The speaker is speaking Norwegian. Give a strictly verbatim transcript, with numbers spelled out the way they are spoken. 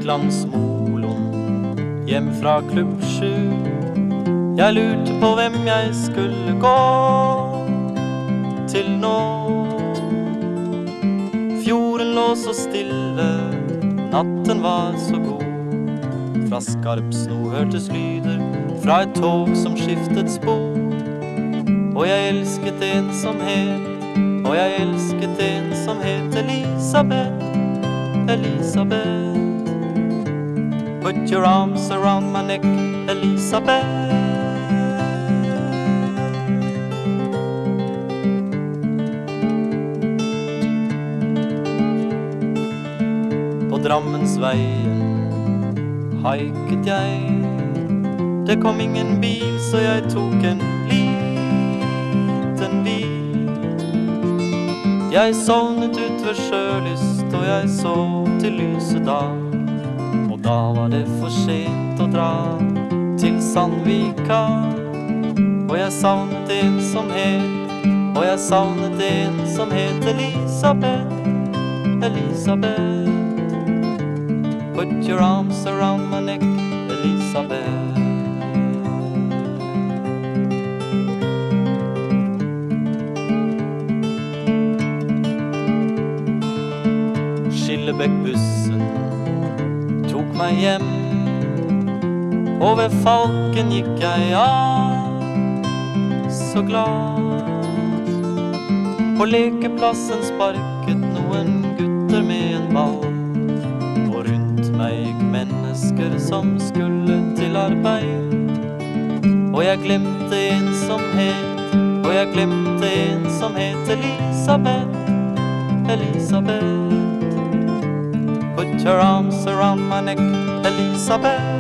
Viklandsmolon, hjem fra klubb sju. Jeg lurte på hvem jeg skulle gå til nå. Fjorden lå så stille, natten var så god. Fra skarp sno hørtes lyder, fra et tog som skiftet spor. Og jeg elsket en som het, og jeg elsket en som het Elisabeth, Elisabeth. Put your arms around my neck, Elisabeth. På Drammensveien haiket jeg. Det kom ingen bil, så jeg tok en liten bil. Jeg sovnet ut ved sjølyst, og jeg så til lyset dag. Og da var det for sent å dra til Sandvika. Og jeg savnet en som het, og jeg savnet en som het Elisabeth, Elisabeth. Put your arms around my neck, Elisabeth. Skillebekkbussen tok meg hjem, og ved Falken gikk jeg av, så glad. På lekeplassen sparket noen gutter med en ball, og rundt meg gikk mennesker som skulle til arbeid. Og jeg glemte en som het, og jeg glemte en som het Elisabeth, Elisabeth. Put your arms around my neck, Elisabeth.